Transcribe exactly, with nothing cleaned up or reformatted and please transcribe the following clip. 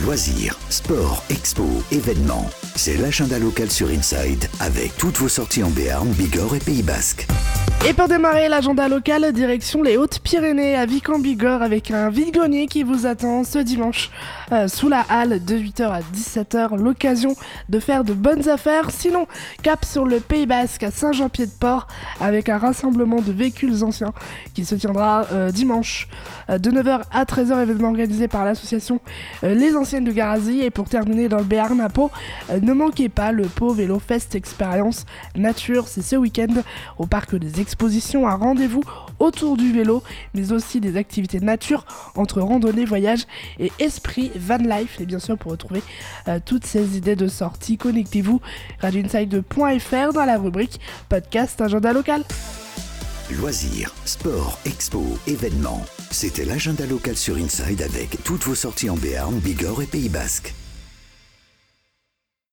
Loisirs, sport, expo, événements. C'est l'agenda local sur Inside avec toutes vos sorties en Béarn, Bigorre et Pays Basque. Et pour démarrer l'agenda local, direction les Hautes-Pyrénées à Vic-en-Bigorre avec un vide-grenier qui vous attend ce dimanche euh, sous la halle de huit heures à dix-sept heures. L'occasion de faire de bonnes affaires. Sinon, cap sur le Pays Basque à Saint-Jean-Pied-de-Port avec un rassemblement de véhicules anciens qui se tiendra euh, dimanche euh, de neuf heures à treize heures, événement organisé par l'association euh, Les Anciennes de Garazy. Et pour terminer dans le Béarn à Pau, euh, ne manquez pas le Pau Vélo Fest Expérience Nature. C'est ce week-end au parc des expositions, un rendez-vous autour du vélo, mais aussi des activités nature entre randonnée, voyage et esprit van life. Et bien sûr, pour retrouver euh, toutes ces idées de sortie, connectez-vous radio inside point f r dans la rubrique podcast agenda local. Loisirs, sport, expo, événements. C'était l'agenda local sur Inside avec toutes vos sorties en Béarn, Bigorre et Pays Basque.